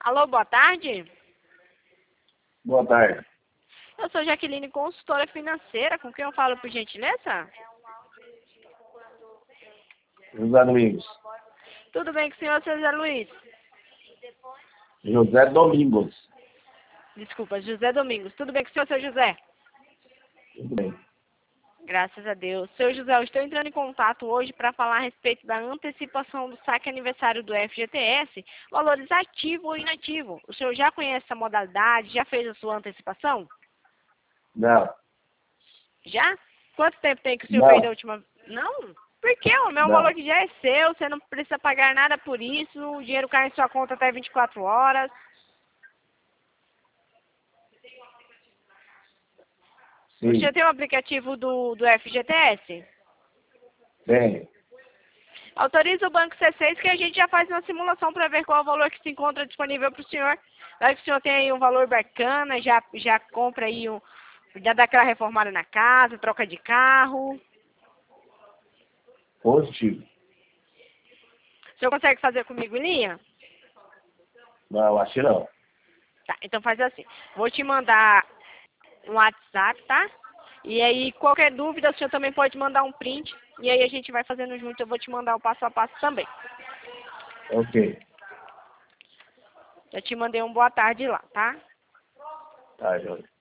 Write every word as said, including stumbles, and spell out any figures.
Alô, boa tarde. Boa tarde. Eu sou Jaqueline, consultora financeira. Com quem eu falo, por gentileza? José Domingos. Tudo bem com o senhor, José Luiz? José Domingos. Desculpa, José Domingos. Tudo bem com o senhor, seu José? Tudo bem. Graças a Deus. Seu José, eu estou entrando em contato hoje para falar a respeito da antecipação do saque aniversário do F G T S, valores ativo ou inativo. O senhor já conhece essa modalidade? Já fez a sua antecipação? Não. Já? Quanto tempo tem que o senhor Não. fez da última... Não? Por quê? O meu Não. valor que já é seu, você não precisa pagar nada por isso, o dinheiro cai em sua conta até vinte e quatro horas. Sim. O senhor tem o aplicativo do, do F G T S? Tem. Autoriza o Banco C seis que a gente já faz uma simulação para ver qual é o valor que se encontra disponível para o senhor. Vai que o senhor tem aí um valor bacana, já, já compra aí, um, já dá aquela reformada na casa, troca de carro. Positivo. O senhor consegue fazer comigo em linha? Não, acho que não. Tá, então faz assim. Vou te mandar um WhatsApp, tá? E aí, qualquer dúvida, o senhor também pode mandar um print. E aí a gente vai fazendo junto, eu vou te mandar o passo a passo também. Ok. Já te mandei um boa tarde lá, tá? Tá, José.